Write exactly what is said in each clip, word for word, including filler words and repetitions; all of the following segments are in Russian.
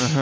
Ага.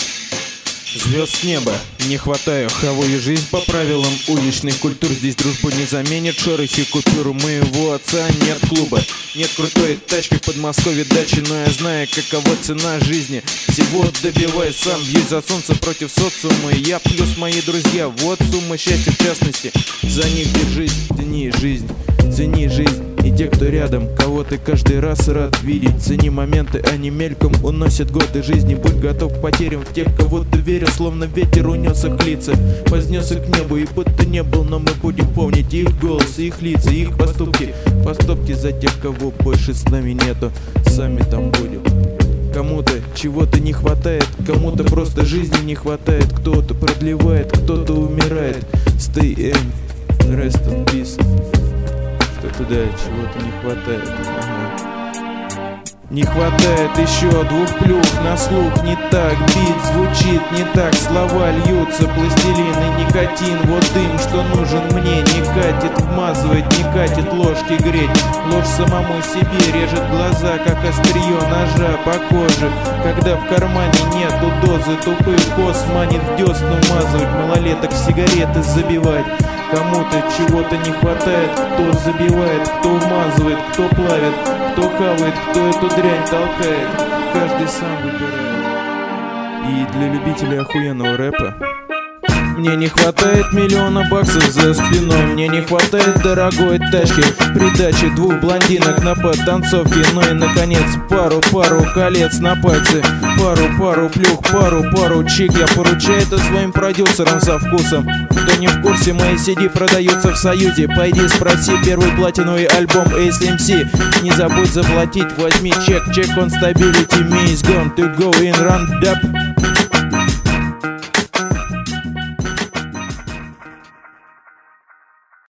Звезд с неба не хватаю, хаваю жизнь по правилам уличных культур. Здесь дружбу не заменит шорохи купюр. У моего отца нет клуба, нет крутой тачки в Подмосковье дачи, но я знаю, какова цена жизни. Всего добиваюсь сам, есть за солнце против социума. Я плюс мои друзья, вот сумма счастья в частности. За них держись, цени жизнь, цени жизнь. И те, кто рядом, кого ты каждый раз рад видеть. Цени моменты, они мельком уносят годы жизни. Будь готов к потерям в тех, кого ты верил, словно ветер унес их лица, вознес их к небу. И будто не был, но мы будем помнить их голос, их лица, их поступки. Поступки за тех, кого больше с нами нету, сами там будем. Кому-то чего-то не хватает, кому-то просто жизни не хватает. Кто-то продлевает, кто-то умирает. Stay in, rest in peace. Что-то да, чего-то не хватает. Ага. Не хватает еще двух плюх на слух. Не так бит звучит, не так слова льются. Пластилин и никотин, вот дым, что нужен мне. Не катит вмазывать, не катит ложки греть. Ложь самому себе режет глаза, как острие ножа по коже. Когда в кармане нету дозы, тупых коз манит в десну вмазывать. Малолеток сигареты забивать. Кому-то чего-то не хватает, кто забивает, кто вмазывает, кто плавит, кто хавает, кто эту дрянь толкает. Каждый сам выбирает. И для любителей охуенного рэпа: мне не хватает миллиона баксов за спиной, мне не хватает дорогой тачки, придачи двух блондинок на подтанцовке. Ну и наконец пару-пару колец на пальце, пару-пару плюх, пару-пару чик. Я поручаю это своим продюсерам со вкусом. Кто не в курсе, мои си ди продаются в Союзе. Пойди спроси первый платиновый альбом эйс эм си. Не забудь заплатить, возьми чек, check on stability, me is gone to go in round up.